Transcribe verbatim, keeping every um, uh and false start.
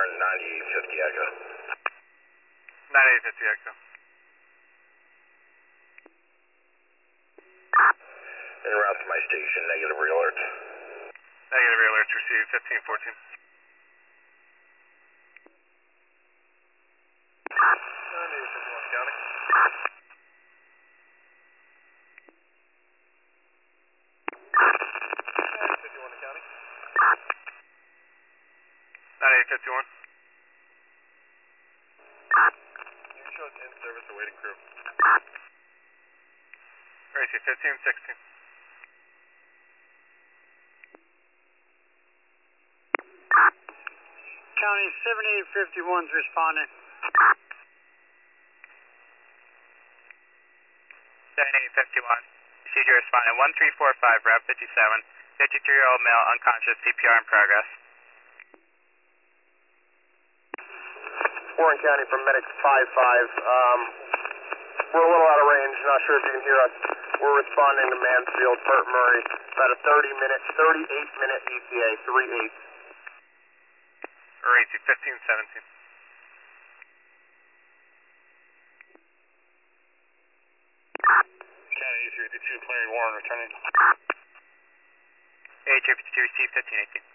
ninety-eight fifty Echo. ninety-eight fifty Echo. En route to my station, negative re-alert. Negative re-alerts received, fifteen fourteen. ninety-eight fifty-one County. ninety-eight fifty-one County. ninety-eight fifty-one. You shows in service awaiting crew. Racy fifteen sixteen. County seventy-eight fifty-one is responding. seventy-eight fifty-one. Received your responding. one three four five, Route fifty-seven. fifty-three-year-old male, unconscious, C P R in progress. Warren County from Medic five five. Um, we're a little out of range, not sure if you can hear us. We're responding to Mansfield, Burt Murray, about a thirty minute, thirty-eight minute E T A, three eight. Racy fifteen seventeen. County E three fifty-two, clearing Warren, returning. A three fifty-two, received fifteen eighteen.